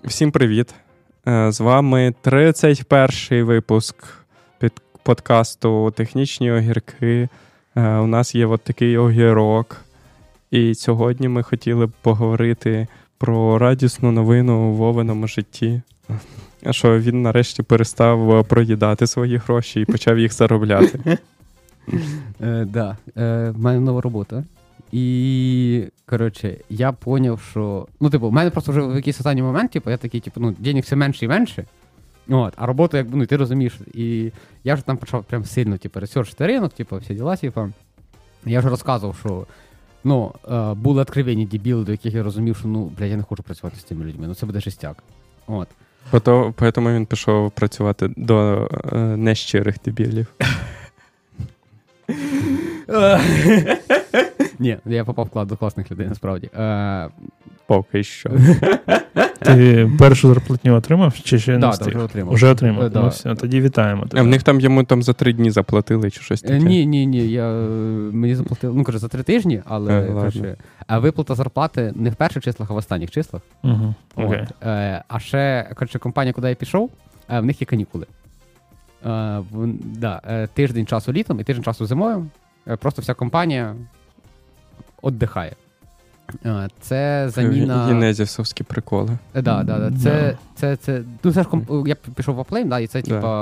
Всім привіт! З вами 31-й випуск подкасту «Технічні огірки». У нас є от такий огірок. І сьогодні ми хотіли б поговорити про радісну новину у Вовиному житті. Що він нарешті перестав проїдати свої гроші і почав їх заробляти. Да, в мене нова робота. І, коротше, я поняв, що... в мене просто вже в якийсь останній момент, я такий, денег все менше і менше. А роботу, ти розумієш. І я вже там почав прям сильно, ресерчити ринок, всі діла, Я вже розказував, що, були відкривені дебіли, до яких я розумів, що, я не хочу працювати з цими людьми, це буде жестяк. Тому він пішов працювати до нещирих дебілів. Ні, я попав до класних людей, насправді. Поки що. Ти першу зарплатню отримав чи ще не встиг? Так, вже отримав. Вже отримав? Да. Ну все, тоді вітаємо тебе. В них там йому за 3 дні заплатили чи щось таке? Ні, мені заплатили, за 3 тижні, але виплата зарплати не в перших числах, а в останніх числах. Угу. Okay. А ще, компанія, куди я пішов, в них є канікули. Тиждень часу літом і тиждень часу зимою. Просто вся компанія віддихає. Це заміна... Генезісовські приколи. Да. Я пішов в Uplame, і це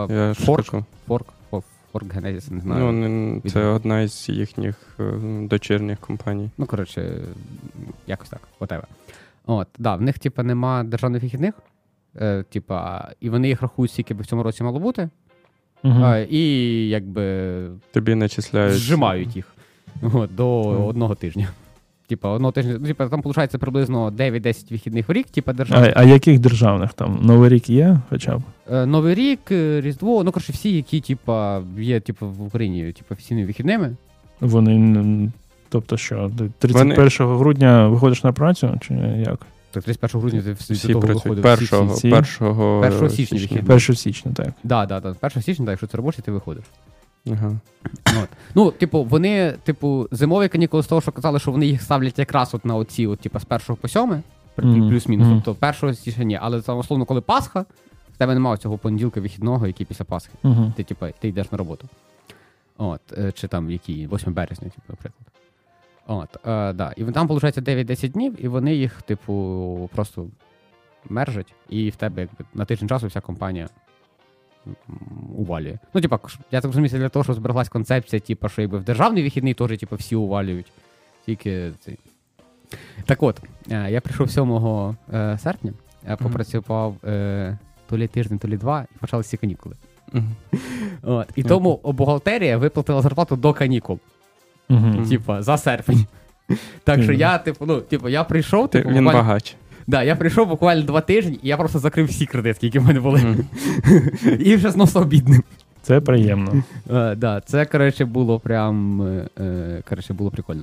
Fork Genesis, не знаю. Це одна із їхніх дочірніх компаній. Якось так, whatever. В них, нема державних вихідних, і вони їх рахують, скільки в цьому році мало бути. І, тобі начисляють. Зжимають їх до одного тижня. Одного тижня, там, виходить, приблизно 9-10 вихідних в рік, державних. А яких державних там? Новий рік є хоча б? Новий рік, Різдво, всі, які, є, в Україні, офіційними вихідними. Вони, тобто що, 31 грудня виходиш на працю, чи як? Так, 31 грудня ти всі до того виходив. 1 січня вихідний. 1 січня, так. Да, 1 січня, якщо це робочий, ти виходиш. Ага. Вони, зимові канікули з того, що казали, що вони їх ставлять якраз на оці, з 1 по 7, плюс-мінус, тобто 1 січня ні, але там, условно, коли Пасха, в тебе немає цього понеділка вихідного, який після Пасхи. Ти йдеш на роботу. Чи там, який, 8 березня, наприклад. І там, виходить, 9-10 днів, і вони їх, просто мержать, і в тебе, на тиждень часу вся компанія увалює. Я так розумію, для того, щоб збереглась концепція, що в державний вихідний теж, всі увалюють. Тільки цей. Так от, я прийшов 7 серпня, попрацював то лі тиждень, то лі 2, і почалися всі канікули. І тому бухгалтерія виплатила зарплату до канікул. За серпень. Так що я прийшов... Він багач. Я прийшов буквально 2 тижні, і я просто закрив всі кредитки, які в мене були. І вже зносив бідним. Це приємно. Це, було прям, було прикольно.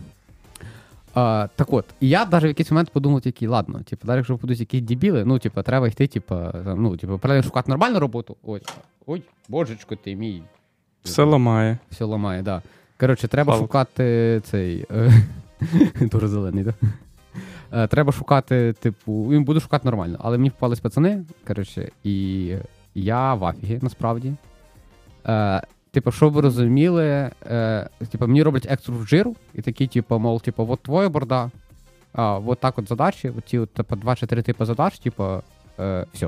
Так от, і я навіть в якийсь момент подумав, ладно, навіть якщо будуть якісь дебіли, треба йти, правильно шукати нормальну роботу. Ой, божечко ти мій. Все ламає. Все ламає, да. Треба шукати цей, дуже зелений, так? Треба шукати, він буде шукати нормально. Але мені попались пацани, і я в афігі, насправді. Щоб ви розуміли, мені роблять екстру жиру, і такі, мол, от твоя борда, от так от задачі, оці 2 чи 3 типи задач, все.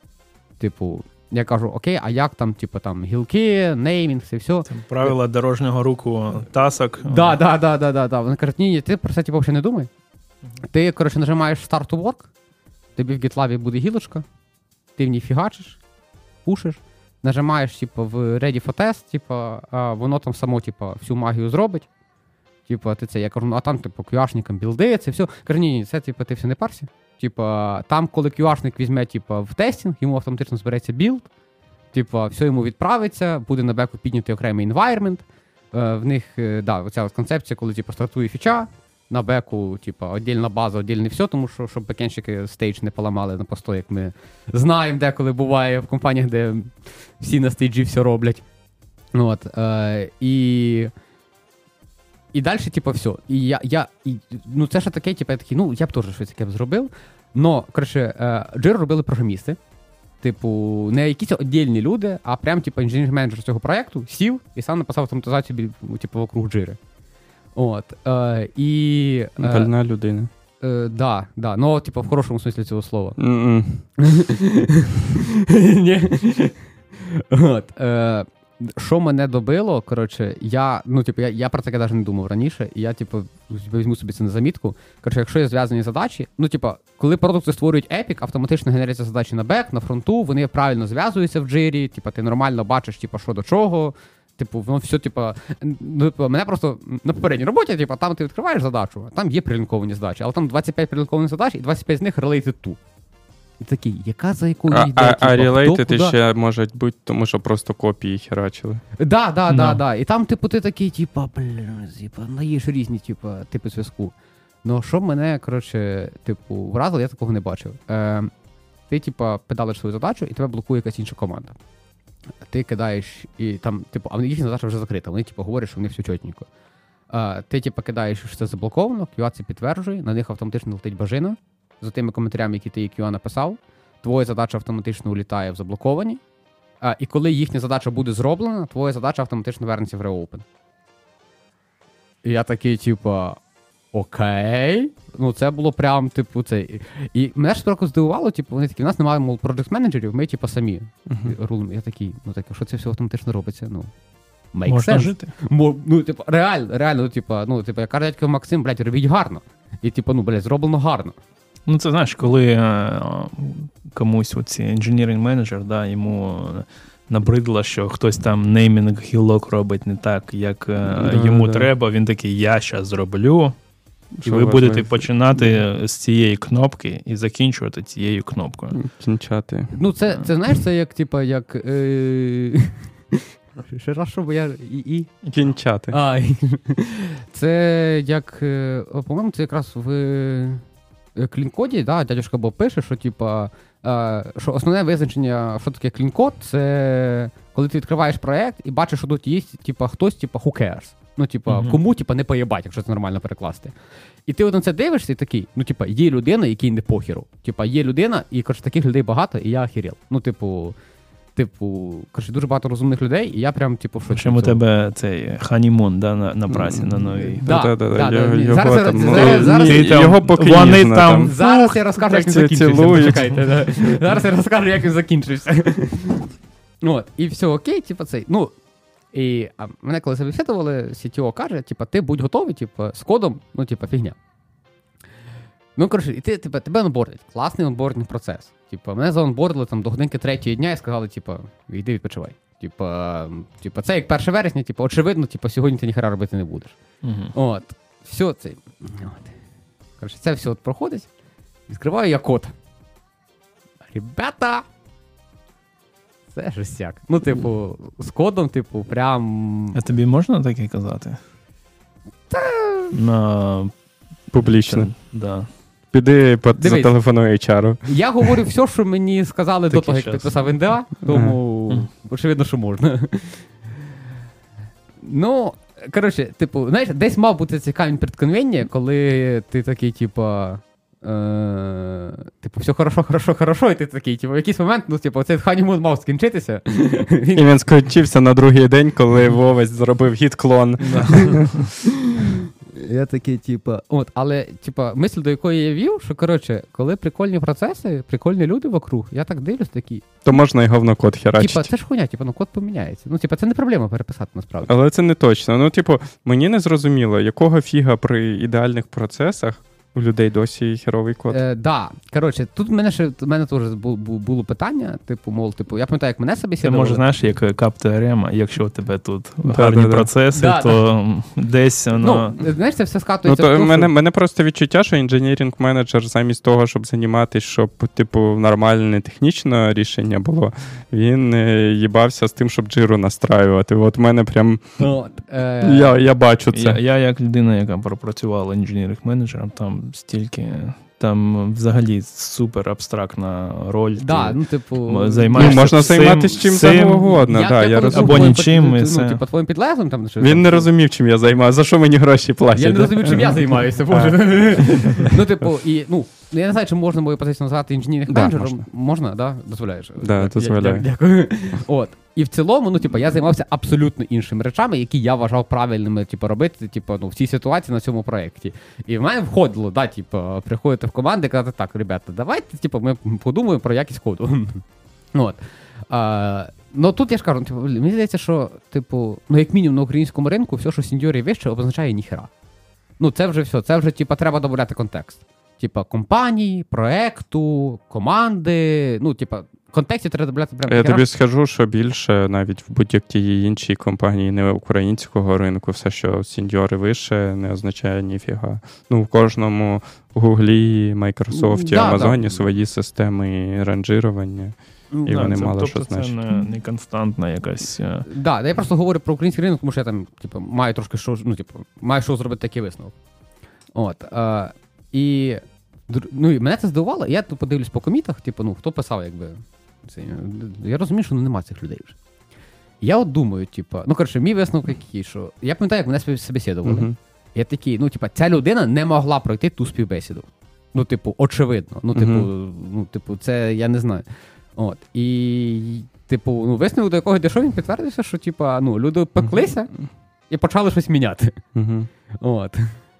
Я кажу, окей, а як там, там, гілки, неймінг, і все. Це правила дорожнього руху тасок. Да. Вони кажуть, ні, ти про це, взагалі не думай. Ти, нажимаєш Start to Work, тобі в GitLab буде гілочка, ти в ній фігачиш, пушиш, нажимаєш, в Ready for Test, воно там само, всю магію зробить. Ти це, я кажу, а там, QA-шникам білди, це все. Кажу, ні, це, ти все не парся. Там, коли QA-шник візьме, в тестінг, йому автоматично збереться білд, все йому відправиться, буде на беку піднятий окремий environment. В них, оця концепція, коли, стартує фіча, на беку, віддільна база, віддільне все, тому що, щоб бекенщики стейдж не поламали на постой, як ми знаємо, деколи буває в компаніях, де всі на стейджі все роблять. І далі, все. І це ще таке, я такий, я б теж щось таке б зробив. Но, коротше, Jira робили програмісти. Типу, не якісь віддільні люди, а прям, типу, інженер-менеджер цього проєкту сів і сам написав автоматизацію, типу, вокруг Jira. От. Дальна людина. Да. Ну, типу, в хорошому смислі цього слова. От. Що мене добило, коротше, я про таке навіть не думав раніше, і я, типу, візьму собі це на замітку. Коротше, якщо є зв'язані задачі, ну, типу, коли продукти створюють Epic, автоматично генеруються задачі на бек, на фронту, вони правильно зв'язуються в Jira, типу, ти нормально бачиш, типу, що до чого, типу, воно все, типу, мене просто на попередній роботі, типу, там ти відкриваєш задачу, а там є прилінковані задачі, але там 25 прилінкованих задач, і 25 з них related to. І такий, яка за якою йде? А related ще можуть бути, тому що просто копії херачили. Да. І там, типу, ти такий, типу, наїш різні, типи зв'язку. Ну, що мене, коротше, типу, вразило, я такого не бачив. Ти, типу, педалиш свою задачу, і тебе блокує якась інша команда. Ти кидаєш, і там, типу, а їхня задача вже закрита, вони, типу, говорять, що вони все чотненько. Ти, типу, кидаєш, що це заблоковано, QA це підтверджує, на них автоматично летить бажина, за тими коментарями, які ти QA написав, твоя задача автоматично улітає в заблоковані, і коли їхня задача буде зроблена, твоя задача автоматично вернеться в реопен. І я такий, типа, окей. Ну, це було прям, типу, це. І мене ж трохи здивувало, типу, вони такі, в нас немає, мов, проджект-менеджерів, ми, типу, самі рулимо. Я такий, ну, так, що це все автоматично робиться? Ну, можна жити. Ну, типу, реально, ну, типу, я кажу, дядько Максим, блядь, робіть гарно. І, типу, ну, блядь, зроблено гарно. Ну, це, знаєш, коли комусь оці інженеринг-менеджер, да, йому набридло, що хтось там неймінг гілок робить не так, як йому треба, він такий, я щас зроблю, і ви будете починати з цієї кнопки і закінчувати цією кнопкою. Кінчати. Ну, це знаєш, це як, типа, як... Ще раз, щоб я... Кінчати. Це як... По-моєму, це якраз в... клін-коді, да, дядюшка Боб пише, що, типа, що основне визначення, що таке клін-код, це коли ти відкриваєш проєкт і бачиш, що тут є, типа, хтось, типа, who cares. Ну, типа, кому, типа, не поєбать, якщо це нормально перекласти. І ти от на це дивишся і такий, ну, типа, є людина, якій не похеру. Типа, є людина, і, коротше, таких людей багато, і я охерел. Ну, типу, коротше, дуже багато розумних людей, і я прям, типу, в шоці. Чому у тебе цей ханімун, да, на праці, на новій? Його поки там. Зараз я розкажу, як він закінчився. Почекайте. Зараз я розкажу, як він закінчився. От, і все окей, типу, цей, ну, і мене коли забесідували, CTO каже, типу, ти будь готовий, типу, з кодом, ну, типу, фігня. Ну, коротше, і тебе онбордять. Класний онбординг процес. Типа, мене заонбордили там до годинки 3-ї дня і сказали, типа, йди відпочивай. Типа, це як 1 вересня, типа, очевидно, типа, сьогодні ти ніхера робити не будеш. От. Все це. Коротше, це все от проходить. Відкриваю я код. Ребята! Це жестяк. Ну, типу, з кодом, типу, прям... А тобі можна таке казати? На... Публічно. Да. Піди зателефонуй HR. Я говорю все, що мені сказали до того, як підписав НДА, тому очевидно, що можна. Ну, коротше, типу, знаєш, десь мав бути цей камінь преткновення, коли ти такий, типа, все хорошо, і ти такий, типу, в якийсь момент, ну, типу, цей ханімун мав скінчитися. І він скінчився на другий день, коли Вовець зробив гід-клон. Я такий, типа, от, але, типа, мисль, до якої я вів, що, коротше, коли прикольні процеси, прикольні люди вокруг, я так дивлюсь, такі. То можна і говнокод херачити. Типа, це ж хуйня, типа, ну код поміняється. Ну, типа, це не проблема переписати, насправді. Але це не точно. Ну, типу, мені не зрозуміло, якого фіга при ідеальних процесах у людей досі херовий код. Да. Коротше, тут в мене теж було питання, типу, мол, типу, я пам'ятаю, як мене собі сідали. Ти може, знаєш, як кап-теорема, якщо у тебе тут гарні процеси, то десь воно... Ну, знаєш, це все скатується в тому, мене просто відчуття, що інженерінг-менеджер замість того, щоб займатися, щоб, типу, нормальне технічне рішення було, він їбався з тим, щоб джиру настраювати. От в мене прям... Я бачу це. Я як людина, яка пропрацювала інженеринг-менеджером, там взагалі супер абстрактна роль. Да, ну, типу, можна займатися чим завгодно. Або нічим. Типу, твоїм підлеглим там. Він не розумів, чим я займаюся. За що мені гроші платять? Я не розумів, чим я займаюся. Ну, типу, і, ну, я не знаю, чи можна мою позицію назвати інженерним-менеджером. Можна, да? Дозволяєш? Да, дозволяю. Дякую. От. І в цілому, ну, типу, я займався абсолютно іншими речами, які я вважав правильними, типу, робити, типу, ну, в цій ситуації на цьому проєкті. І в мене входило, да, типу, приходити в команди і казати, так, ребята, давайте, типу, ми подумаємо про якість коду. От. Ну, тут я ж кажу, типу, мені здається, що, типу, ну, як мінімум на українському ринку, все, що сеньорі вище, означає ніхера. Ну, це вже все, це вже, типу, треба додати контекст. Типа компанії, проекту, команди, ну, типа, в контексті треба додати прямо. Я тобі скажу, що більше навіть в будь-якій іншій компанії не українського ринку, все, що сеньори вище, не означає ніфіга. Ну, в кожному Гуглі, Майкрософті, Амазоні свої системи ранжирування. І вони мало що значать. Це не константна якась. Да, я просто говорю про український ринок, тому що я там, типу, маю трошки що, ну, типу, маю що зробити такий висновок. От. І мене це здивувало, я тут подивлюсь по комітах, типу, ну, хто писав, якби, це, я розумію, що нема цих людей вже. Я от думаю, типу, ну, коротше, мій висновок який, що, я пам'ятаю, як мене співбесідували. Я такий, ну, типу, ця людина не могла пройти ту співбесіду. Ну, типу, очевидно. Ну, типу, це я не знаю. От, і, типу, ну, висновок, до якого дійшов, він підтвердився, що, типу, ну, люди пеклися і почали щось міняти. От.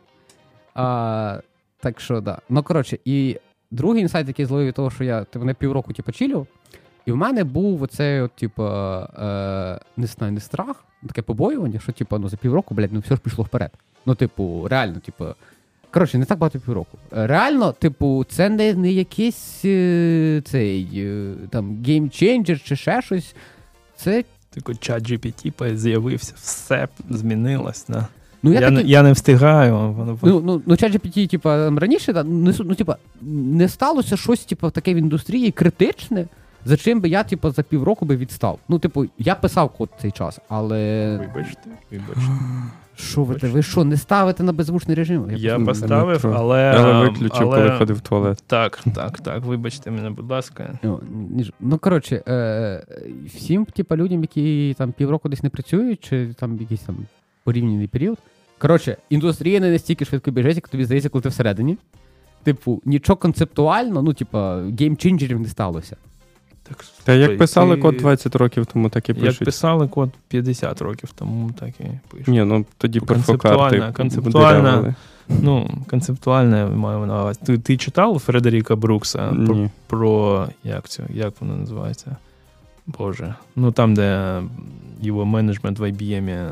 Так що, да. Ну, коротше, і другий інсайт, який зловив від того, що я мене півроку, типу, чилів, і в мене був оцей, от, типу, не знаю, не страх, таке побоювання, що, типу, ну, за півроку, блядь, ну, все ж пішло вперед. Ну, типу, реально, типу, коротше, не так багато півроку. Реально, типу, це не якийсь цей, там, геймченджер чи ще щось. Це... Тільки чат GPT з'явився, все змінилось, да. Ну, я не встигаю. Ну, ChatGPT, типа, раніше, ну, типа, не сталося щось, типа, таке в індустрії критичне, за чим би я, типа, за півроку би відстав. Ну, типу, я писав код цей час, але... Вибачте. Що ви що, не ставите на беззвучний режим? Я поставив, але виключив, коли ходив в туалет. Так, вибачте мене, будь ласка. Ну, коротше, всім, типа, людям, які там півроку десь не працюють, чи там якийсь там порівняний період. Коротше, індустрія не настільки швидко біжить, як тобі здається, коли ти всередині. Типу, нічого концептуально, ну, типа, геймченджерів не сталося. Так, та як писали код 20 років тому, так і пишуть. Як писали код 50 років тому, так і пишуть. Ні, ну тоді перфокарти концептуальна, ну, концептуальне маю на увазі. Ти читав Фредеріка Брукса про як воно називається? Боже. Ну, там, де його менеджмент в IBM.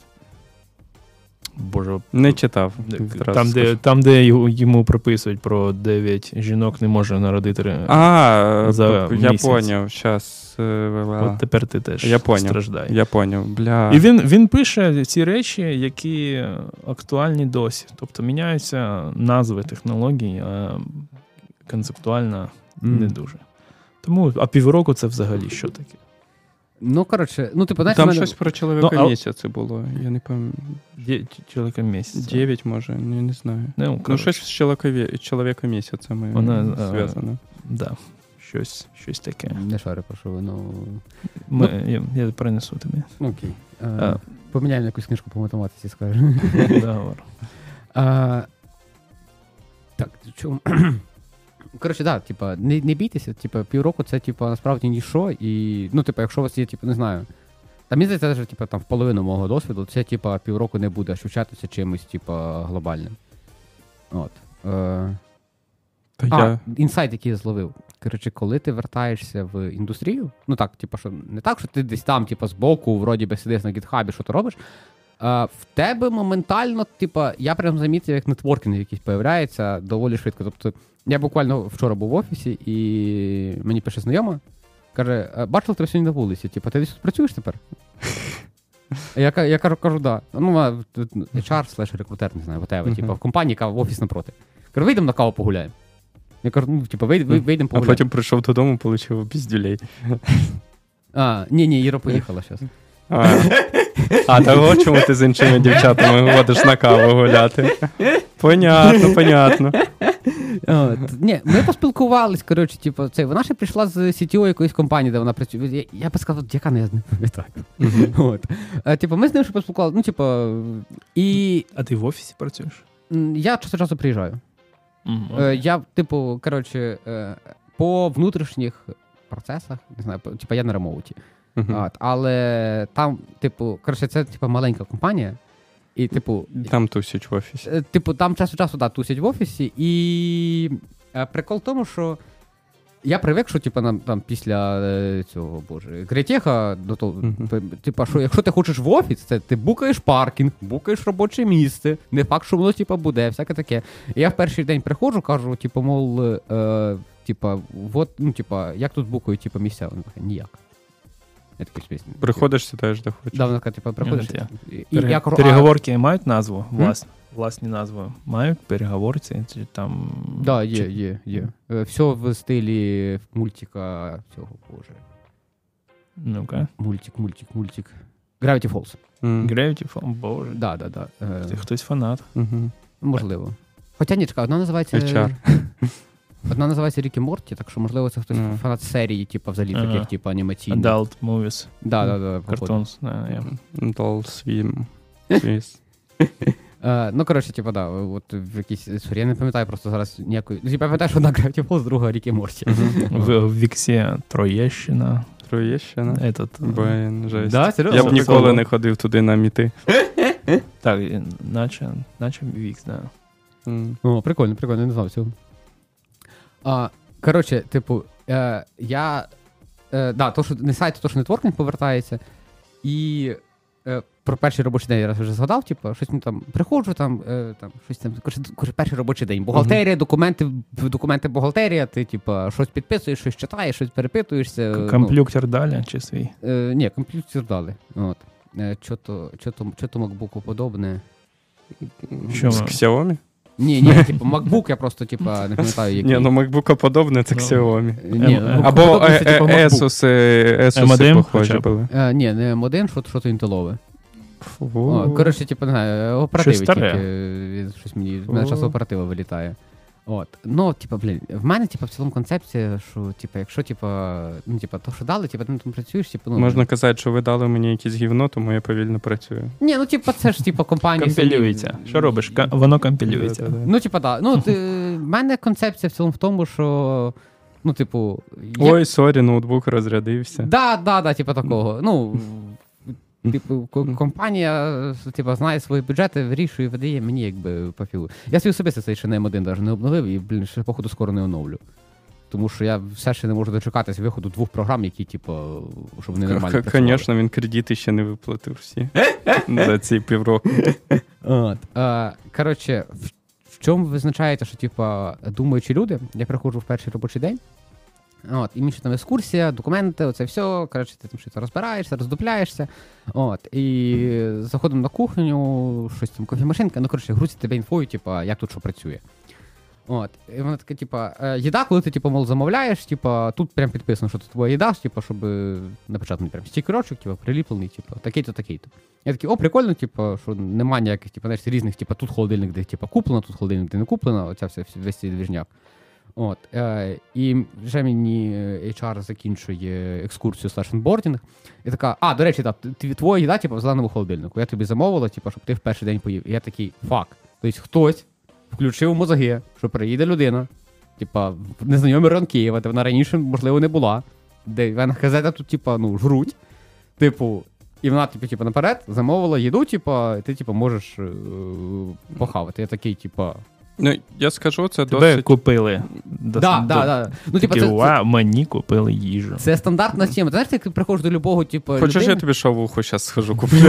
Боже. Не читав. Там, де йому приписують про 9 жінок не може народити за я місяць. поняв. Щас. От тепер ти теж страждай. Я поняв. Бля. І він пише ці речі, які актуальні досі. Тобто міняються назви технологій, а концептуально не дуже. Тому, а півроку це взагалі що таке? Ну, коротше, ну, типу, знаєш, там щось про чоловіка місяця було, я не пам'ятаю. Чоловіка місяця? 9, може, не знаю. Ну, щось з чоловіка місяця зв'язано. Да, щось таке. Не шарю, про що воно... Я принесу тобі. Окей. Поміняємо якусь книжку по математиці, скажеш. Договор. Так, чому... Коротше, да, типа, не бійтеся, типа, півроку це, типа, насправді ніщо, і, ну, типа, якщо у вас є, типа, не знаю, там, мені здається, що, типа, там, в половину мого досвіду, це, типа, півроку не буде ощущатися чимось, типа, глобальним. От. Інсайт, який я зловив. Коротше, коли ти вертаєшся в індустрію, ну, так, типа, що, не так, що ти десь там, типа, збоку, вроді би, сидиш на гітхабі, що ти робиш, в тебе моментально, типа, я прям замітив, як нетворкінг якийсь появляється доволі швидко. Тобто, я буквально вчора був в офісі, і мені пише знайома, каже, бачила тебе сьогодні на вулиці, типа, ти десь тут працюєш тепер? Я кажу, да. Ну, HR/рекрутер, не знаю, whatever, типа, в компанії, яка в офіс напроти. Кажу, вийдемо на каву погуляємо. Я кажу, ну, типа, вийдемо погуляємо. А потім прийшов додому, отримав піздюлей. Ні, Іра поїхала зараз. Того, чому ти з іншими дівчатами ходиш на каву гуляти? Понятно. Ні, ми поспілкувались, коротше, типу, вона ще прийшла з CTO якоїсь компанії, де вона працює. Я б сказав, яка не пам'ятаю. Типу, ми з ним ще поспілкувалися, ну, типу, і... А ти в офісі працюєш? Я час до часу приїжджаю. Я, типу, коротше, по внутрішніх процесах, не знаю, типу, я на ремоуті. Але там, типу, коротше, це, типу, маленька компанія. І, типу, там тусять в офісі. Типу, там час від часу, да, тусять в офісі. І прикол в тому, що я привик, що типу, там після цього, Гретєха, до того, типу, що якщо ти хочеш в офіс, це ти букаєш паркінг, букаєш робоче місце, не факт, що воно типу, буде, всяке таке. І я в перший день приходжу, кажу, типу, мов, типу, вот, ну, типу, як тут букають типу, місця? Вони такі, ніяк. Я такий списний. Приходиш, сідаєш, де хочеш. Да, вона така, типу, приходиш. Переговорки мають назву? Власні назви мають переговорці? Чи там... Да, є. Все в стилі мультика цього, боже. Ну-ка. Мультик. Gravity Falls. Gravity Falls, боже. Да. Ти хтось фанат. Можливо. Хоча ні, чекай, одна називається... HR. Одна називається Рік і Морті, так що, можливо, це хтось фанат серії, типу, взагалі таких, типу, анімаційних. Adult movies. Да. Cartoons. Adult Swim. Ну, коротше, типу, да, от в якійсь історії. Я не пам'ятаю просто зараз ніякої... Я пам'ятаю, що одна Gravity Falls, друга Рік і Морті. В Віксі Троєщина. Блин, жесть. Да, серйозно? Я б ніколи не ходив туди на міти. Так, наче Вікс, да. О, прикольно, не знав цього. Коротше, типу, то, що не сайт, то, що нетворкінг повертається, і про перший робочий день я раз вже згадав, типу, щось там приходжу, щось там, перший робочий день, бухгалтерія, документи бухгалтерія, ти, типу, щось підписуєш, щось читаєш, щось перепитуєшся. Комп'ютер далі чи свій? Ні, комп'ютер далі. От. Що-то MacBook подобне. Що? З Xiaomi? Ні, типу, MacBook я просто, типу, не пам'ятаю, який. Ні, ну MacBook подобне, це Xiaomi. Або Asus похожі були. Ні, не M1, що то інтелове. Коротше, типу, не знаю, оперативи тільки. Щось мені, в мене часто оператива вилітає. От. Ну, типу, в мене, типу, в цілому концепція, що, типу, якщо, типу, ну, типу, то, що дали, типу, ти там працюєш, типу, ну... Можна казати, що ви дали мені якесь гівно, тому я повільно працюю. Ні, ну, типу, це ж, типу, компанія... Компілюється. Що робиш? Воно компілюється. Ну, типу, так. Ну, в мене концепція в цілому в тому, що, ну, типу... Ой, сорі, ноутбук розрядився. Да, типу, такого. Ну... Типу, компанія, типу, знає свої бюджети, вирішує, видає, мені якби пофігу. Я свій особисто цей ще на M1 навіть не обновив і, блін, ще, походу, скоро не оновлю. Тому що я все ще не можу дочекатись виходу 2 програм, які, типу, щоб вони нормально працювали. Звісно, він кредити ще не виплатив всі за ці півроку. Коротше, в чому визначаєте, що, типу, думаючі люди, я приходжу в перший робочий день, от, і мені там екскурсія, документи, оце все, коротше, ти там щось розбираєшся, роздупляєшся, от, і заходимо на кухню, щось там, кофемашинка, ну, коротше, грузять тебе інфою, типу, як тут що працює. От, і вона така, типу, їда, коли ти, типу, мол, замовляєш, типу, тут прям підписано, що це твоя їда, типу, щоб напечатаний прям стікерочок, типу, приліплений, типу, такий-то, такий-то. Я такий, о, прикольно, типу, що нема ніяких, типу, знаєш, різних, типу, тут холодильник, де, типу, куплено, тут холодильник, де не куплено, оця весь цей двіжняк. От, і вже мені HR закінчує екскурсію /онбордінг. І така, до речі, так, твоя їда, типу, в зеленому холодильнику. Я тобі замовила, типу, щоб ти в перший день поїв. І я такий, фак. Тобто хтось включив мозги, що приїде людина, типу, незнайомий район Києва, де вона раніше, можливо, не була, де вона газета тут, типу, ну, жруть. Типу, і вона, типу, наперед замовила їду, типу, і ти, типу, можеш похавати. Я такий, типу... Ну, я скажу, це тебе досить... купили. Да. Ну, типу, мені купили їжу. Це стандартна схема. Ти знаєш, ти приходиш до любого, типу, Хочеш, людини? я тобі шавуху зараз схожу куплю?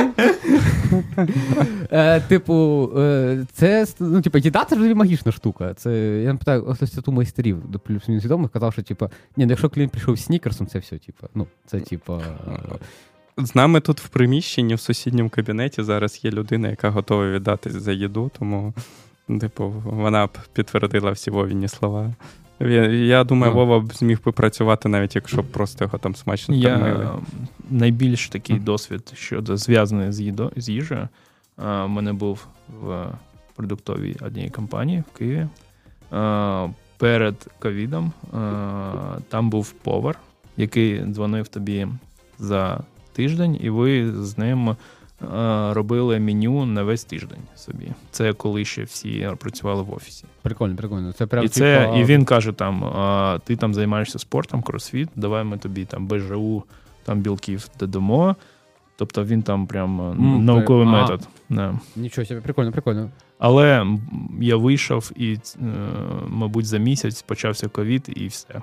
Типу, це, ну, типу, їда – це ж магічна штука. Це, я не питаю, хтось ту майстерів до плюс-мінус відомих казав, що, типу, ні, ну, якщо клієнт прийшов з снікерсом, це все, типу, ну, це, типу... З нами тут в приміщенні, в сусідньому кабінеті зараз є людина, яка готова віддатись за їду, тому... Типу, вона б підтвердила всі Вовіні слова. Я думаю, Вова б зміг би працювати, навіть якщо б просто його там смачно кормили. Найбільш такий досвід, щодо зв'язаний з їжею. У мене був в продуктовій одній компанії в Києві. Перед ковідом там був повар, який дзвонив тобі за тиждень, і ви з ним робили меню на весь тиждень собі. Це коли ще всі працювали в офісі. Прикольно. Це прям, І він каже, ти там займаєшся спортом, кросфіт, давай ми тобі там БЖУ, там білків додамо. Тобто він там прям науковий метод. Да. Нічого собі, прикольно. Але я вийшов і, мабуть, за місяць почався ковід і все.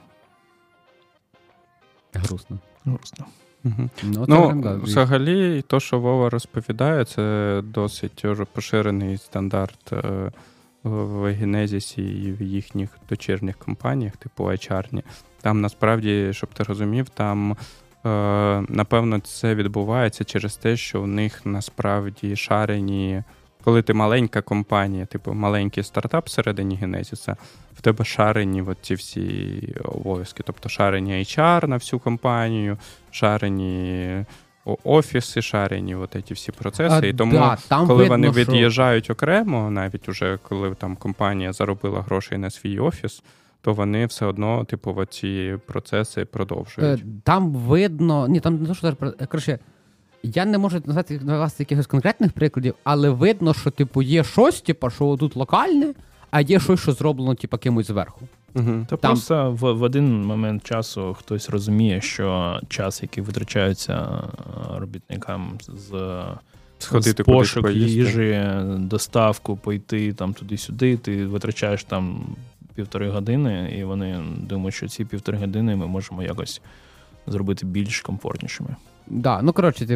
Грустно. Угу. Ну, взагалі, то, що Вова розповідає, це досить поширений стандарт в Генезісі і в їхніх дочірніх компаніях, типу HR-ні. Там, насправді, щоб ти розумів, там, напевно, це відбувається через те, що в них, насправді, шарені... Коли ти маленька компанія, типу маленький стартап всередині Генезіса, в тебе шарені от ці всі обов'язки. Тобто шарені HR на всю компанію, шарені офіси, шарені от ці всі процеси. І тому, коли видно, вони від'їжджають окремо, навіть уже коли там компанія заробила грошей на свій офіс, то вони все одно, типу, ці процеси продовжують. Там видно... Ні, там не то, що... Коротше, я не можу назвати якихось конкретних прикладів, але видно, що, типу, є щось, типу, що тут локальне, а є щось, що зроблено, типу, кимось зверху. Угу. То там... просто в один момент часу хтось розуміє, що час, який витрачається робітникам з пошук їжі, доставку, пойти там туди-сюди, ти витрачаєш там 1,5 години, і вони думають, що ці 1,5 години ми можемо якось зробити більш комфортнішими. Да, ну, коротше,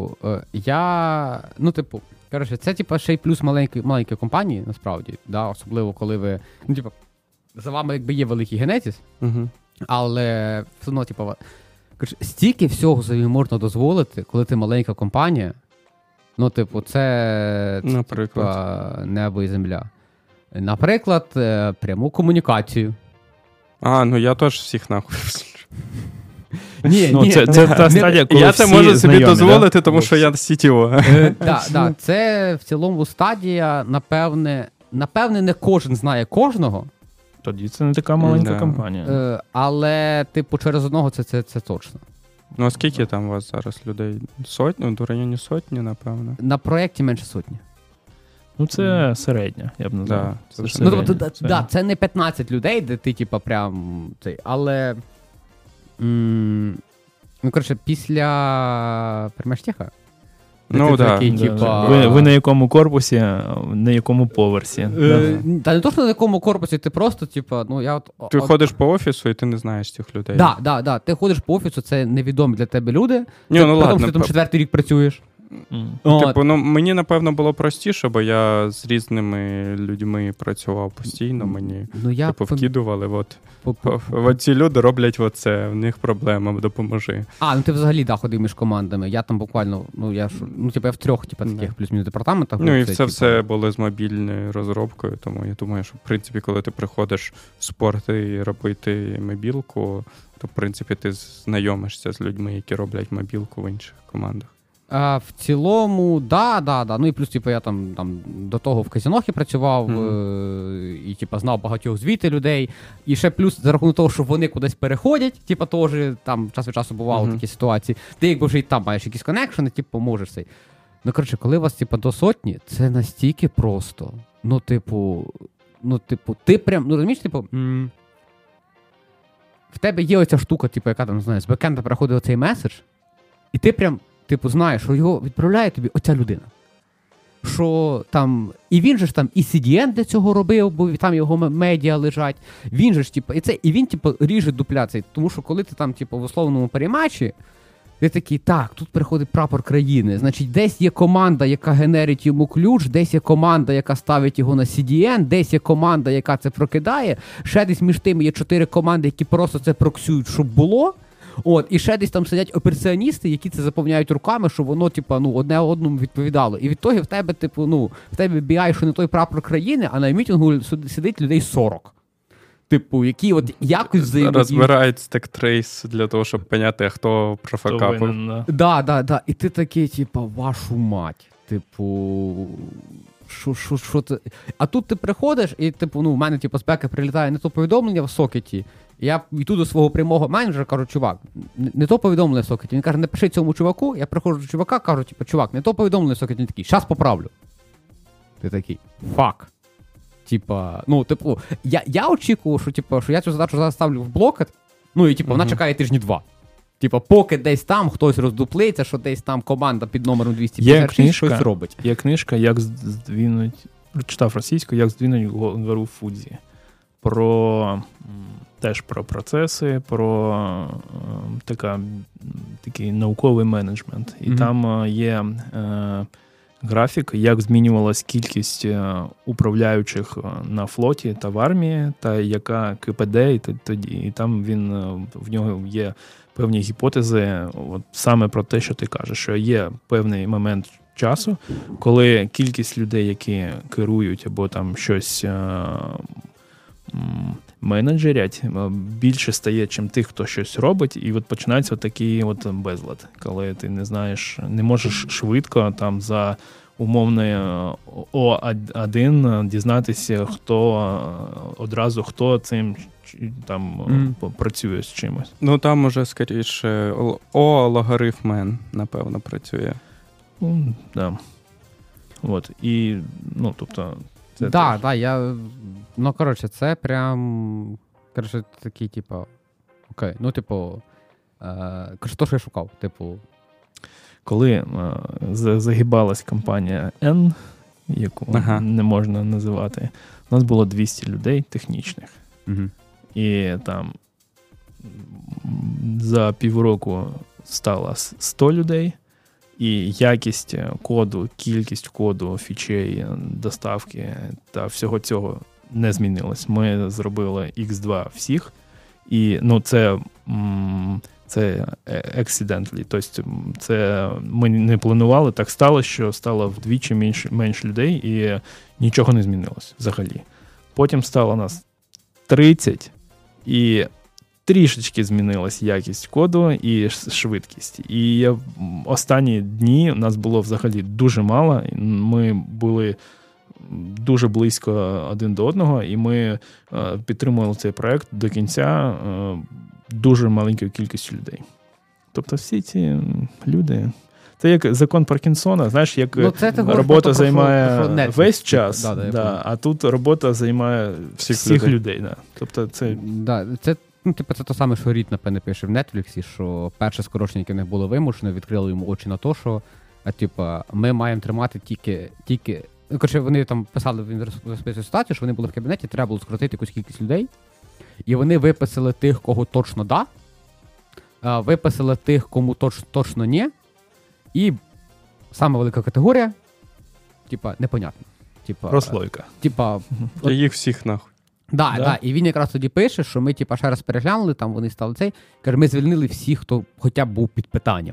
це, ще й плюс маленької компанії, насправді, да, особливо, коли ви, за вами, якби, є великий Генезіс, але все одно, стільки всього собі можна дозволити, коли ти маленька компанія, це, небо і земля. Наприклад, пряму комунікацію. Я теж всіх нахуй. Ні. Це та стадія, коли я це можу собі дозволити, тому що я CTO. Так, це в цілому стадія, напевне, не кожен знає кожного. Тоді це не така маленька компанія. Але, через одного це точно. Ну, а скільки там у вас зараз людей? Сотні? В районі сотні, напевно. На проєкті менше сотні. Ну, це середня, я б назвав. Це не 15 людей, де ти, прям цей, але... після Примаштеха. Ви на якому корпусі, на якому поверсі? Та не то, що на якому корпусі, ти просто, Ти ходиш по офісу і ти не знаєш цих людей. Так, ти ходиш по офісу, це невідомі для тебе люди, потім ти там 4-й рік працюєш. Мені, напевно, було простіше, бо я з різними людьми працював постійно, мені вкидували, ці люди роблять оце, в них проблема, допоможи. Ти взагалі, ходив між командами, я там буквально, я в 3 таких плюс-мінус департаментах. І це все було з мобільною розробкою, тому я думаю, що, в принципі, коли ти приходиш в спорт і робити мобілку, то, в принципі, ти знайомишся з людьми, які роблять мобілку в інших командах. В цілому, да. Ну і плюс, я там до того в казінохі працював і знав багатьох звідти людей. І ще плюс за рахунок того, що вони кудись переходять, теж там час від часу бувало такі ситуації. Ти якби вже і там маєш якісь коннекшени, можеш цей. Ну, коротше, коли вас до сотні, це настільки просто. Ти прям, розумієш, в тебе є оця штука, яка там, не знаю, з бекенда переходить оцей меседж, і ти прям знаєш, що його відправляє тобі оця людина. Що там, і він же ж там і CDN для цього робив, бо там його медіа лежать. Він же ж, і він, ріже дупля цей. Тому що коли ти там, в условному перематчі, ти такий, так, тут приходить прапор країни. Значить, десь є команда, яка генерить йому ключ, десь є команда, яка ставить його на CDN, десь є команда, яка це прокидає. Ще десь між тими є 4 команди, які просто це проксюють, щоб було. І ще десь там сидять операціоністи, які це заповняють руками, щоб воно, одне одному відповідало. І відтоді в тебе, в тебе BI, що не той прапор країни, а на мітингу сидить людей 40. Які якось взаємодіють. Розбирають стек-трейс для того, щоб поняти, хто профакапив. Да. І ти такий, вашу мать. Що це? А тут ти приходиш, і, в мене, спека прилітає не то повідомлення в сокеті, Я йду до свого прямого менеджера, кажу, чувак, не то повідомлення в сокеті. Він каже, не пиши цьому чуваку. Я приходжу до чувака, кажу, типу, чувак, не то повідомлення в сокеті. Він такий, щас поправлю. Ти такий, фак. Типа, ну, типу, я очікував, що я цю задачу зараз ставлю в блокет, ну, і, типу, вона чекає тижні 2. Типа, поки десь там хтось роздуплиться, що десь там команда під номером 256 щось робить. Є книжка, як здвинуть, читав російську, як здвинуть гору Фудзі. Теж про процеси, про такий науковий менеджмент. І там є графік, як змінювалась кількість управляючих на флоті та в армії, та яка КПД і там в нього є певні гіпотези от саме про те, що ти кажеш, що є певний момент часу, коли кількість людей, які керують або там щось менеджерять, більше стає, чим тих, хто щось робить, і от починається такий от безлад, коли ти не знаєш, не можеш швидко там за умовний О1 дізнатися, хто цим там працює з чимось. Ну там уже скоріше логарифм N, напевно, працює. Да. От, і, ну, тобто, це коротше, це прям, коротше, такий, типу, окей, ну, типу, коротше, то, що я шукав, типу. Коли загибалась компанія N, яку не можна називати, у нас було 200 людей технічних. І там за півроку стало 100 людей, і якість коду, кількість коду, фічей, доставки та всього цього не змінилось. Ми зробили X2 всіх, і ну, це accidentally, тобто це ми не планували, так стало, що стало вдвічі менше людей, і нічого не змінилось взагалі. Потім стало нас 30, і трішечки змінилась якість коду і швидкість. І останні дні у нас було взагалі дуже мало. Ми були дуже близько один до одного, і ми підтримували цей проект до кінця дуже маленькою кількістю людей. Тобто всі ці люди... Це як закон Паркінсона, знаєш, як робота займає весь час, а тут робота займає всіх людей. Да. Тобто це... це це те саме, що Рід, напевне, пише в Нетфліксі, що перше скорочення, яке в них було вимушено, відкрило йому очі на те, що ми маємо тримати тільки... Коротше, вони там писали в ситуацію, що вони були в кабінеті, треба було скоротити якусь кількість людей, і вони виписали тих, кого точно да, виписали тих, кому точно ні, і саме велика категорія, непонятно. Прослойка. Я їх всіх нахуй. Да. І він якраз тоді пише, що ми ще раз переглянули, там вони стали цей, каже, ми звільнили всіх, хто хоча б був під питанням.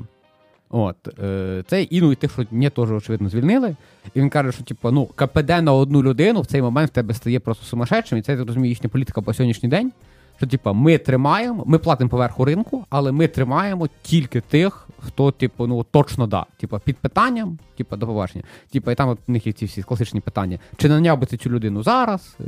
І тих, що не теж, очевидно, звільнили. І він каже, що КПД на одну людину в цей момент в тебе стає просто сумасшедшим, і це, я розумію, їхня політика по сьогоднішній день, що ми тримаємо, ми платимо поверху ринку, але ми тримаємо тільки тих, хто точно да. Під питанням, до побачення. І там от у них є ці всі класичні питання. Чи наняв би ти цю людину зараз?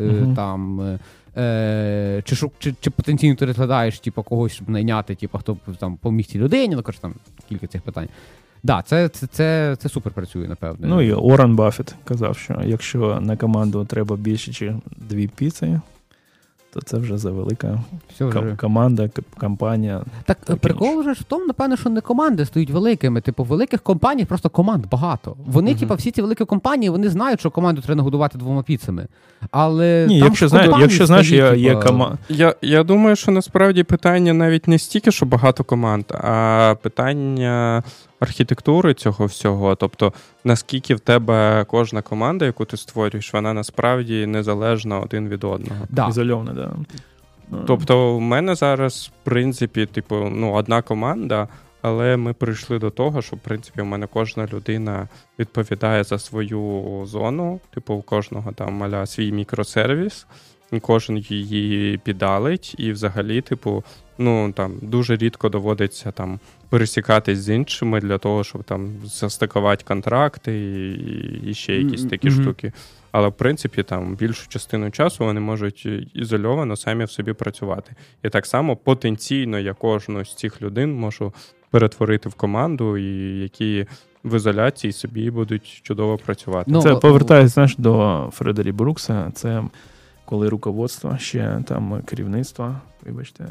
Чи потенційно ти розглядаєш когось, щоб найняти, хто там по місці людині, там кілька цих питань. Да, це супер працює, напевно. Ну і Уоррен Баффет казав, що якщо на команду треба більше, ніж 2 піци, то це вже за велика команда, компанія. Так прикол вже ж в тому, напевно, що не команди стають великими. В великих компаніях просто команд багато. Вони, всі ці великі компанії, вони знають, що команду треба нагодувати 2 піцами. Але ні, там якщо знаєш, є команда. Я думаю, що насправді питання навіть не стільки, що багато команд, а питання архітектури цього всього. Тобто, наскільки в тебе кожна команда, яку ти створюєш, вона насправді незалежна один від одного. Да. Ізольована, да. Тобто, в мене зараз, в принципі, одна команда, але ми прийшли до того, що, в принципі, в мене кожна людина відповідає за свою зону, у кожного там свій мікросервіс, кожен її підалить, і взагалі, типу, ну, там, дуже рідко доводиться там пересікатись з іншими для того, щоб там застикувати контракти і ще якісь такі штуки. Але, в принципі, там більшу частину часу вони можуть ізольовано самі в собі працювати. І так само потенційно я кожну з цих людей можу перетворити в команду, і які в ізоляції собі будуть чудово працювати. Це повертаюся, знаєш, до Фредері Брукса. Це коли руководство, ще там керівництво, вибачте,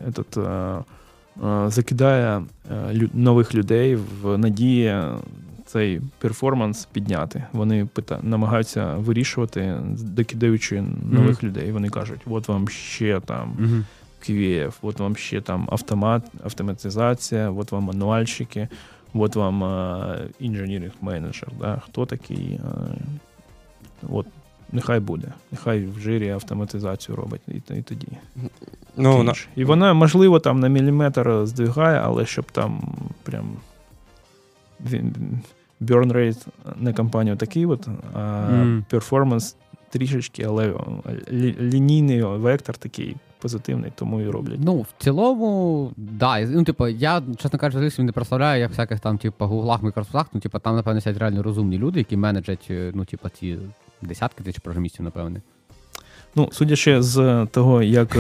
закидає нових людей в надії цей перформанс підняти. Вони намагаються вирішувати, докидаючи нових людей. Вони кажуть, от вам ще там QA, от вам ще там автоматизація, от вам мануальщики, от вам engineering менеджер. Да? Хто такий? От нехай буде. Нехай в жирі автоматизацію робить і тоді. І вона, можливо, там на міліметр здвигає, але щоб там прям burn rate на компанію такий от, а перформанс трішечки, але лінійний вектор такий позитивний, тому і роблять. Ну, в цілому, да. Ну, типу, я, чесно кажучи, зовсім не представляю, як всяких там, типу, гуглах, мікрософтах, ну, типу, там, напевно, сидять реально розумні люди, які менеджать, ну, типу, ці десятки тисяч програмістів, напевне. Ну, судячи з того, як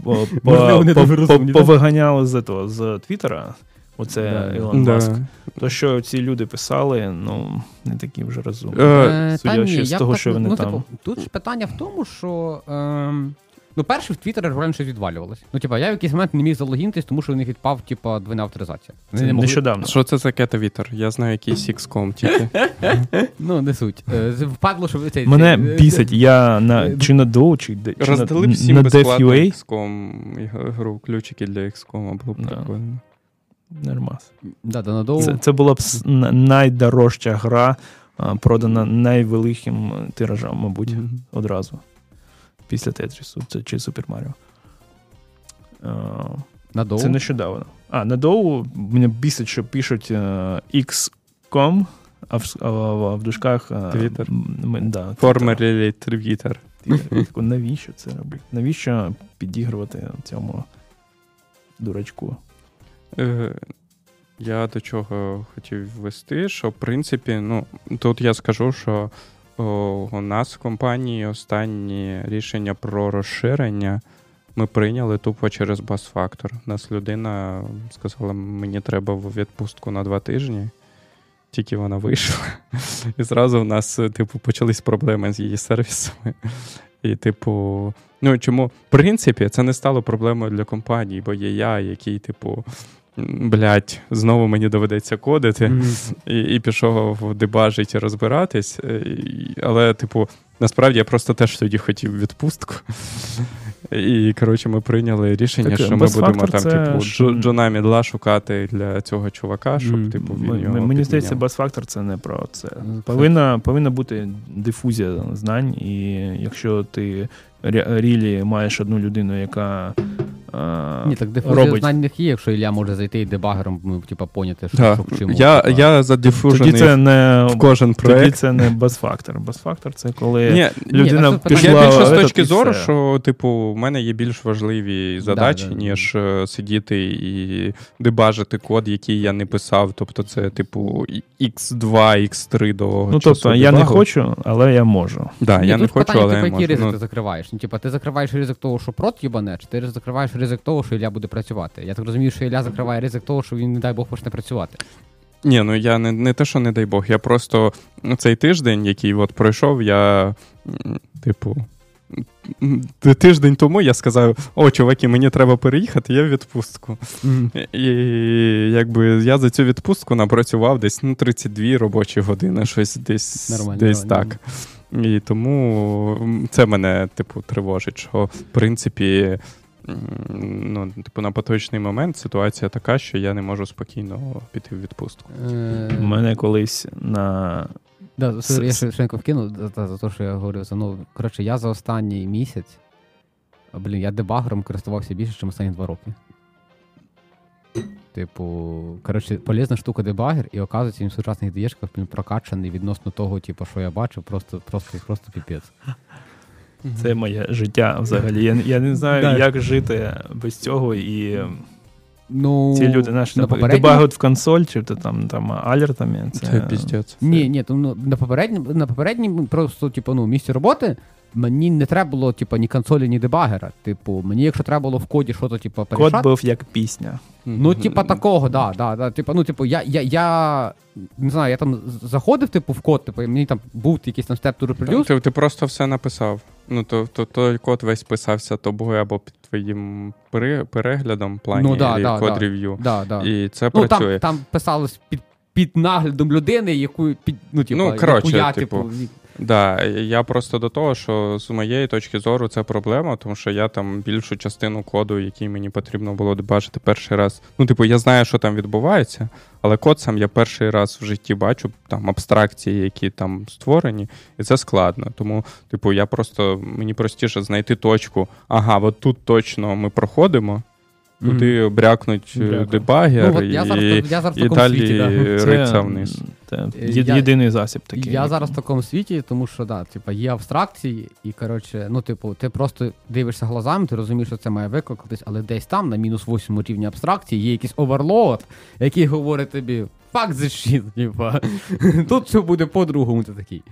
повиганяли з Твіттера, оце Ілон Маск, то, що ці люди писали, ну, не такі вже розумні. Судячи з того, що вони там... Типу, тут ж питання в тому, що... Ну, перше, в Твіттері реально щось відвалювалося. Ну, типа, я в якийсь момент не міг залогінитись, тому що у них відпав, типа, двойна авторизація. Нещодавно. Що це таке Твіттер? Я знаю, якийсь XCOM тільки. Ну, не суть. Впадло, що цей... Мене бісить, я чи на Dow, чи на DevUA. Роздали всім безплатно XCOM, гру, ключики для XCOM, було б прикольно. Нормас. Да, на Dow. Це була б найдорожча гра, продана найвеликим тиражем, мабуть, одразу. Після Тетрісу чи Супер Маріо. На Dow? Це нещодавно. На Dow мене бісить, що пишуть XCOM, а в дужках... Twitter. Да, Formerly Twitter. Навіщо це робити? Навіщо підігрувати цьому дурачку? Я до чого хотів ввести, що, в принципі, ну, тут я скажу, що у нас в компанії останні рішення про розширення ми прийняли тупо через бас-фактор. Нас людина сказала, мені треба в відпустку на 2 тижні. Тільки вона вийшла. І зразу в нас, типу, почались проблеми з її сервісами. І, типу, ну, чому? В принципі, це не стало проблемою для компанії, бо є я, який, типу, знову мені доведеться кодити, і пішов дебажити і розбиратись. Але, типу, насправді я просто теж тоді хотів відпустку. І, коротше, ми прийняли рішення, так, що ми будемо там, типу, Джона Мідла шукати для цього чувака, щоб, типу, він його підміняв. Мені здається, бас-фактор — це не про це. Повинна бути дифузія знань, і якщо ти рілі маєш одну людину, яка ні, так дифузія знань не є, якщо Ілля може зайти і дебагером, ну, типу, поняти, що чому. Я задифужений в кожен проєкт. Тоді це не бас-фактор. Бас-фактор — це коли людина пішла... Я більше з точки зору, що, типу, в мене є більш важливі задачі, ніж сидіти і дебажити код, який я не писав. Тобто це, типу, X2, X3 до часу. Ну, тобто, я не хочу, але я можу. Так, я не хочу, але я можу. Який ризик ти закриваєш? Ну, типу, ти закриваєш ризик того, що прот їбане, чи ти закриваєш ризик того, що Ілля буде працювати? Я так розумію, що Ілля закриває ризик того, що він, не дай Бог, почне працювати. Ні, ну я не те, що не дай Бог. Я просто цей тиждень, який от пройшов, я, типу, тиждень тому я сказав, чуваки, мені треба переїхати, я в відпустку. І якби я за цю відпустку напрацював десь 32 робочі години, щось десь так. І тому це мене, типу, тривожить, що, в принципі, ну, типу, на поточний момент ситуація така, що я не можу спокійно піти в відпустку. У мене колись на... Я швидко вкину за те, що я говорив. Ну, коротше, я за останній місяць, я дебагером користувався більше, ніж останні 2 роки. Типу, коротше, полезна штука дебагер, і, оказується, він в сучасних дієшках прокачаний відносно того, типу, що я бачив, просто піпець. Це моє життя взагалі. Я не знаю, як жити без цього, і ці люди наші дебагують в консоль, чи там алертами. Це піздець. Ні, на попереднім просто, місці роботи мені не треба було, ні консолі, ні дебагера. Мені, якщо треба було в коді щось, порішати... Код був як пісня. Такого, да. Я не знаю, я там заходив, в код, мені там був якийсь там step to reproduce. Ти просто все написав. Той код весь писався тобою або під твоїм переглядом, плані, код-рев'ю. І це працює. Там писалось під наглядом людини, яку Да, я просто до того, що з моєї точки зору це проблема, тому що я там більшу частину коду, який мені потрібно було дебажити перший раз. Я знаю, що там відбувається, але код сам я перший раз в житті бачу, там абстракції, які там створені, і це складно. Тому, мені простіше знайти точку, от тут точно ми проходимо, туди брякнуть дебагер і далі риться вниз. Єдиний засіб такий. Я зараз в такому світі, тому що, є абстракції, і, ти просто дивишся глазами, ти розумієш, що це має викликатись, але десь там, на мінус 8 рівні абстракції, є якийсь оверлоад, який говорить тобі, fuck this shit, тут все буде по-другому, ти такий.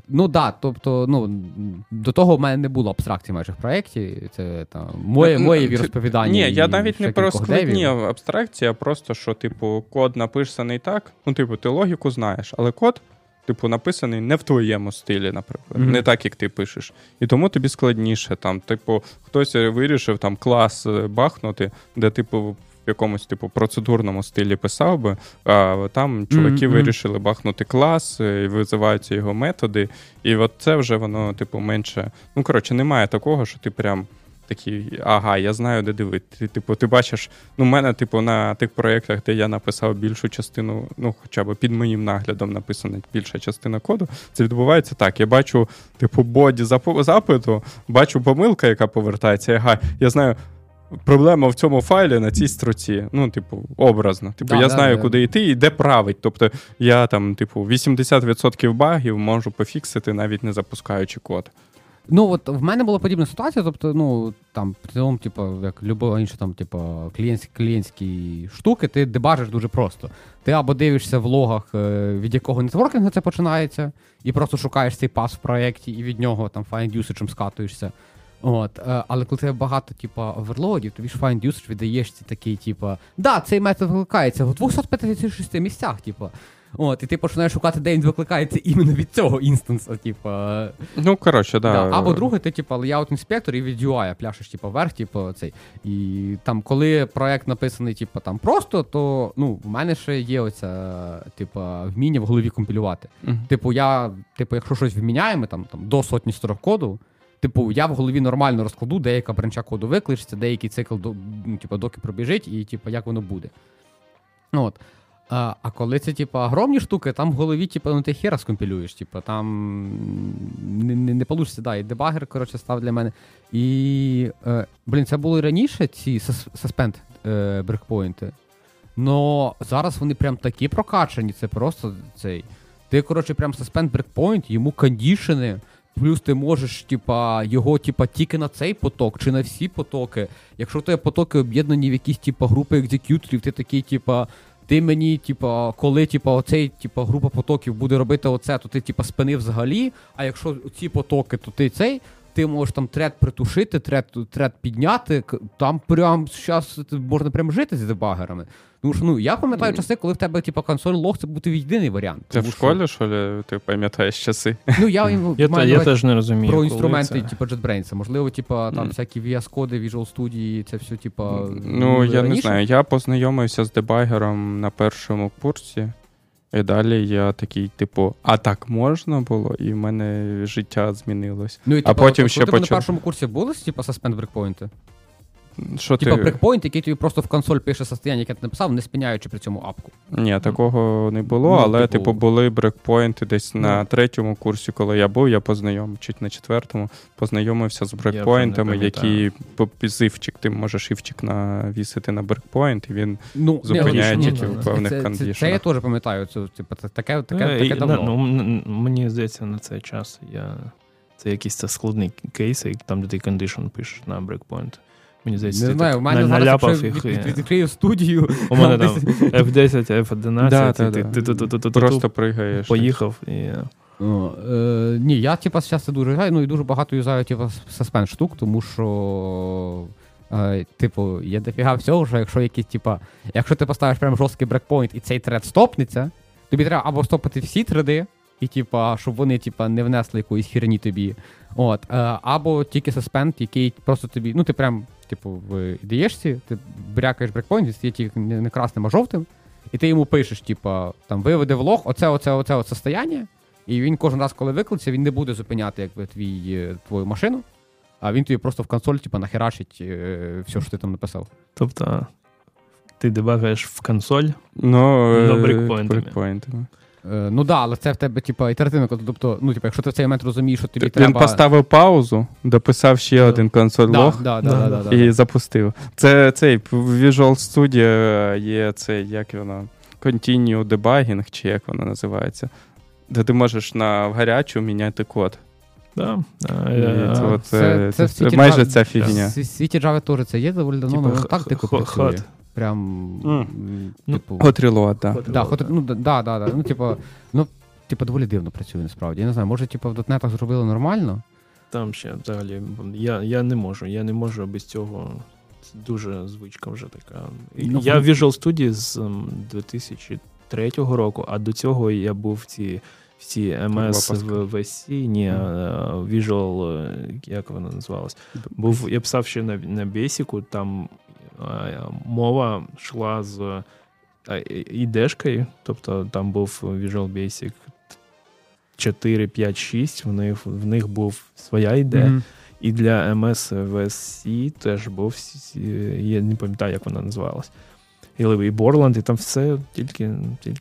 До того в мене не було абстракцій майже в проєкті, це моє розповідання. Ні, я навіть не про складні абстракції, а просто, що, код написаний так, ти логіку знаєш, але код, написаний не в твоєму стилі, наприклад, не так, як ти пишеш. І тому тобі складніше, хтось вирішив клас бахнути, де, в якомусь процедурному стилі писав би, а там чуваки вирішили бахнути клас, і визиваються його методи, і от це вже воно, менше... немає такого, що ти прям такий, я знаю, де дивити. Ти бачиш, в мене, на тих проєктах, де я написав більшу частину, хоча б під моїм наглядом написана більша частина коду, це відбувається так. Я бачу, боді запиту, бачу помилка, яка повертається, я знаю, проблема в цьому файлі на цій строці. Образно. Я знаю, куди йти і де править. Тобто я 80% багів можу пофіксити, навіть не запускаючи код. В мене була подібна ситуація, як любого іншого, клієнтські штуки, ти дебажиш дуже просто. Ти або дивишся в логах, від якого нетворкінгу це починається, і просто шукаєш цей пас в проєкті, і від нього find usage скатуєшся. Але коли тебе багато, оверлоадів, тобі ж find usage віддаєш такий, цей метод викликається в 256 місцях, і ти починаєш шукати, де він викликається іменно від цього інстанса, Або друге, ти, layout інспектор і від UI пляшеш, вверх, цей. І там, коли проект написаний, просто, то, в мене ще є оця, вміння в голові компілювати. Якщо щось вміняємо, до сотні строк коду, я в голові нормально розкладу, деяка бранча коду викличеться, деякий цикл доки пробіжить, і як воно буде. А коли це, огромні штуки, там в голові, ти хера скомпілюєш, там не получиться, і дебагер, став для мене. І, це було і раніше, ці suspend брейкпойнти, но зараз вони прям такі прокачані, це просто цей. Ти, прям suspend breakpoint, йому кондішени, плюс ти можеш, його, тільки на цей поток, чи на всі потоки. Якщо в тебе потоки об'єднані в якісь, групи екзекюторів, ти такий, ти мені, коли, оцей, група потоків буде робити оце, то ти, спини взагалі, а якщо ці потоки, то ти цей, ти можеш там тред притушити, тред підняти, там прям зараз можна прям жити з дебагерами. Тому що, я пам'ятаю часи, коли в тебе, консоль лог, це буде єдиний варіант. Це в школі, що ли, ти пам'ятаєш часи? Я теж не розумію. Про інструменти, JetBrains. Можливо, там всякі VS-коди, Visual Studio, це все, я не знаю. Я познайомився з дебагером на першому курсі, і далі я такий, а так можна було? І в мене життя змінилось. А потім ще на першому курсі були, suspend брейкпойнти? Що брейкпойнт, який тобі просто в консоль пише состояння, яке ти написав, не спиняючи при цьому апку. Ні, такого не було, але були брейкпойнти десь на третьому курсі, коли я був, я познайомив, чуть на четвертому, познайомився з брейкпойнтами, які івчик, ти можеш івчик навісити на брейкпойнт, і він зупиняє тільки в певних кондішенах. Це я теж пам'ятаю, таке давно. Мені здається, на цей час Це якийсь складний кейс, там, де ти condition пишеш на breakpoint. Мені здається, не ти знаю, так у мене наляпав зараз, їх. відкрию студію. У мене там F10, F11, ти Просто пригаєш. поїхав. Ні, я зараз це дуже граю, і дуже багато юзаю суспенс штук, тому що є дофіга всього, що якщо ти поставиш прям жорсткий брекпойнт і цей тред стопнеться, тобі треба або стопити всі треди, і щоб вони не внесли якоїсь херні тобі. Або тільки суспенд, який просто тобі, ти прям в ідеєшці, ти брякаєш брекпойнт, він стає не красним, а жовтим, і ти йому пишеш, виведи в лог оце состояння, і він кожен раз, коли викличеться, він не буде зупиняти твою машину, а він тобі просто в консоль нахерачить все, що ти там написав. Тобто ти дебагаєш в консоль брекпойнтами. Але це в тебе, ітеративно, тобто, якщо ти в цей момент розумієш, що тобі треба... Він поставив паузу, дописав ще один консоль-лог і запустив. Це цей Visual Studio є цей, як воно, Continue Debugging, чи як воно називається, де ти можеш на гарячу міняти код. Це майже ця фігня. В світі Java теж це є доволі давно, але так працює. Прям, Hot Reload, так. Доволі дивно працює, насправді. Я не знаю, може, в дотнетах зробили нормально? Там ще, взагалі, я не можу без цього. Це дуже звичка вже така. Я в Visual Studio з 2003 року, а до цього я був в цій MS в VC, Visual, як вона називалась? Я писав ще на Basic, там мова йшла з ідешкою, тобто там був Visual Basic 4, 5, 6, в них був своя ідея. Mm-hmm. І для MS VSC теж був, я не пам'ятаю, як вона називалась. І Borland, і там все тільки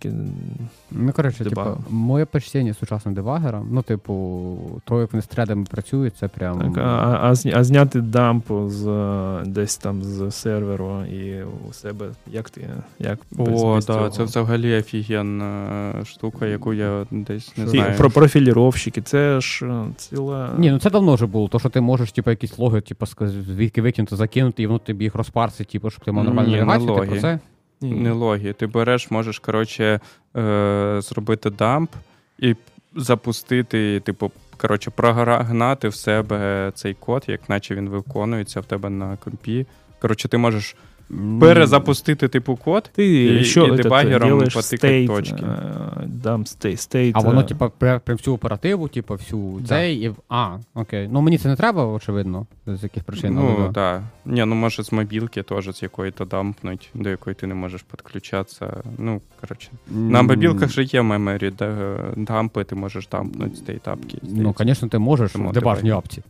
моє почтення сучасним дебагерам, то, як вони з тредами працюють, це прям... Так, а зняти дамп десь там з серверу і у себе, як без цього? Це взагалі офігенна штука, яку я десь не знаю. Про профіліровщики, це ж ціла... Ні, це давно вже було, то, що ти можеш, якісь логи, звідки викинути, закинути, і воно тобі їх розпарсить, щоб ти мав нормальну навігацію, ти про це? Не логі. Ти береш, можеш, зробити дамп і запустити, прогнати в себе цей код, як наче він виконується в тебе на компі. Ти можеш перезапустити код і дебагером потикати точки. А воно, прям всю оперативу, всю цей, окей. Мені це не треба, очевидно, з яких причин. Так. Може з мобілки теж, з якої-то дампнуть, до якої ти не можеш підключатися. На мобілках же є меморі, де дампи, ти можеш дампнути з тієї тапки. Звісно, ти можеш в дебажній апці.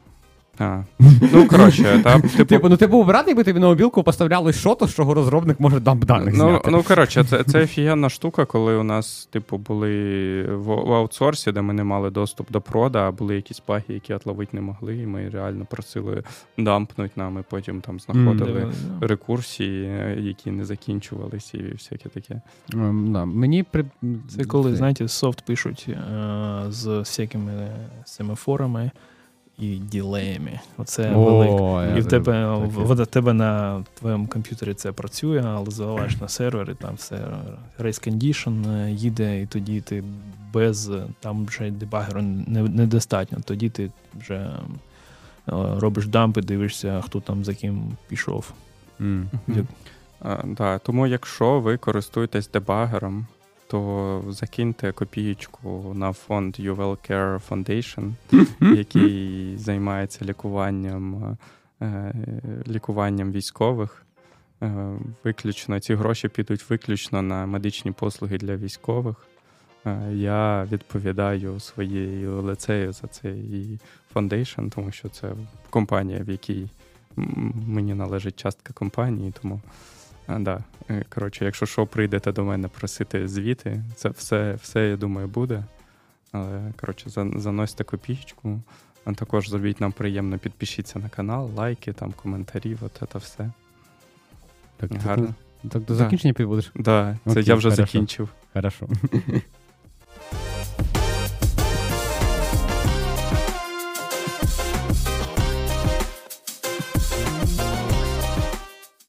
Ти був радий, якби тобі на мобілку поставляли що-то, з чого розробник може дамп даних зняти. Це офігенна штука, коли у нас, були в аутсорсі, де ми не мали доступ до прода, а були якісь баги, які отловити не могли, і ми реально просили дампнуть нам, і потім там знаходили рекурсії, які не закінчувалися, і всяке таке. Це коли, знаєте, софт пишуть з всякими семафорами, і ділеями. Оце велике. І в тебе на твоєму комп'ютері це працює, але заливаєш на сервер, і там все race condition їде, і тоді ти там вже дебагеру недостатньо. Тоді ти вже робиш дамп і дивишся, хто там за ким пішов. Тому якщо ви користуєтесь дебагером, то закиньте копієчку на фонд UWell Care Foundation, який займається лікуванням військових. Виключно, ці гроші підуть виключно на медичні послуги для військових. Я відповідаю своєю лицею за цей фондейшн, тому що це компанія, в якій мені належить частка компанії, тому... якщо що, прийдете до мене просити звіти, це все, я думаю, буде. Але, заносьте копійку. А також зробіть нам приємно, підпишіться на канал, лайки, там, коментарі, це все. Так, гарно. Так до закінчення підбудеш? Так, це я вже закінчив. Хорошо.